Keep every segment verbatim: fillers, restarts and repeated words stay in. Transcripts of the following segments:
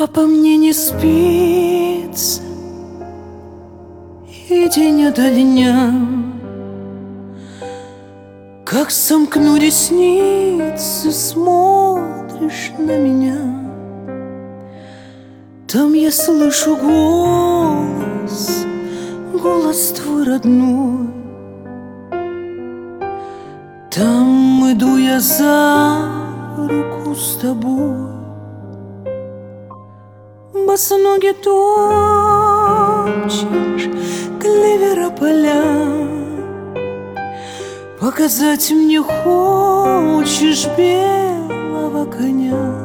Папа, мне не спится и день ото дня. Как сомкну ресницы, смотришь на меня. Там я слышу голос, голос твой родной. Там иду я за руку с тобой. Босоногий топчешь клевера поля. Показать мне хочешь белого коня.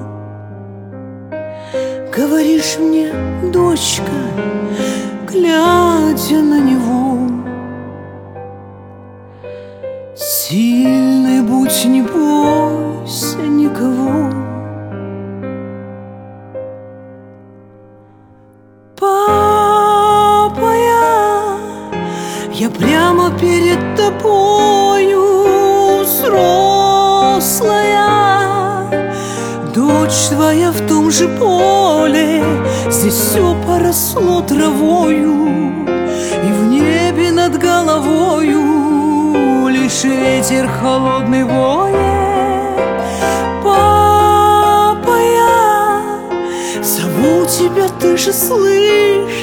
Говоришь мне, дочка, глядя на него: сильный будь, не бойся никого. Папа, я, я прямо перед тобою взрослая. Дочь твоя в том же поле, здесь все поросло травою, и в небе над головою лишь ветер холодный воет. Папа, я зову тебя, ты же слышишь?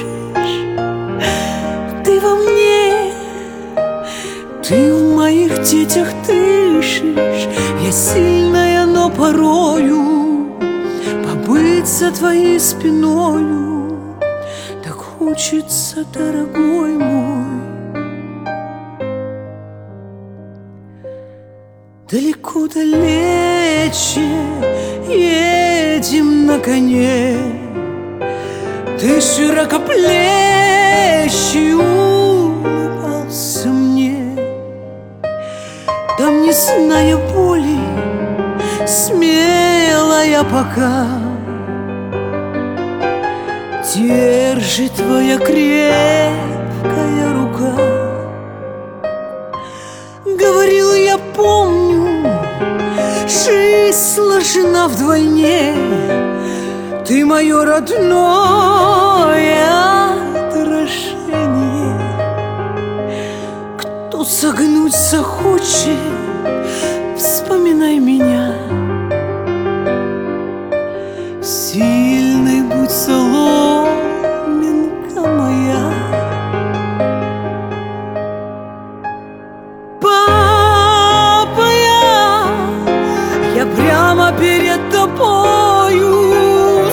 Ты во мне, ты в моих детях дышишь. Я сильная, но порою побыть за твоей спиною так хочется, дорогой мой. Далеко далече едем на коне. Ты широкоплечий улыбался мне. Там, не зная боли, смелая пока держит твоя крепкая рука. Говорил, я помню, жизнь сложена вдвойне. Ты мое родное отражение. Кто согнуть захочет, вспоминай меня. Сильной будь, соломинка моя. Папа, я, я прямо перед тобою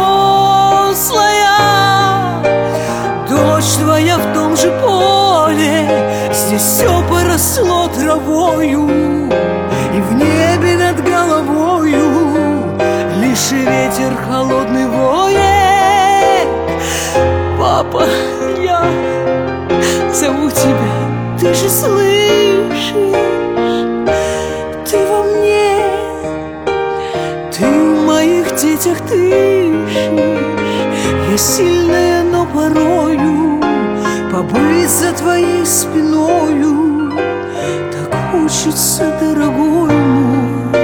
взрослая. Дочь твоя в том же поле, здесь все поросло травою, и в небе над головою лишь ветер холодный воет. Папа, я зову тебя, ты же слышишь? Ты во мне, ты в моих детях дышишь. Я сильная, но порою побыть за твоей спиною так хочется, дорогой мой.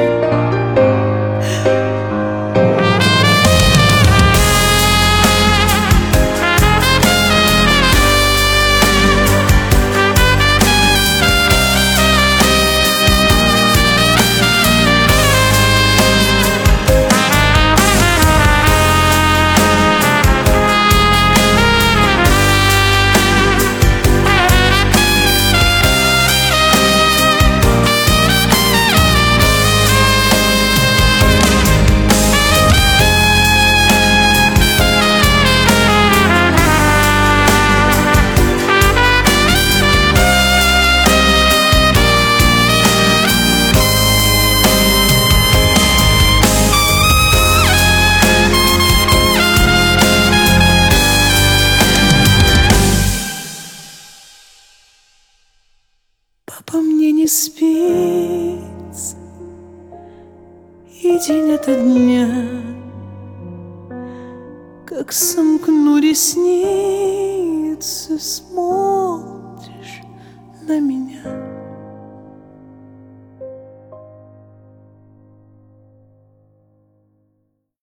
Папа, мне не спится и день ото дня. Как сомкну ресницы, смотришь на меня.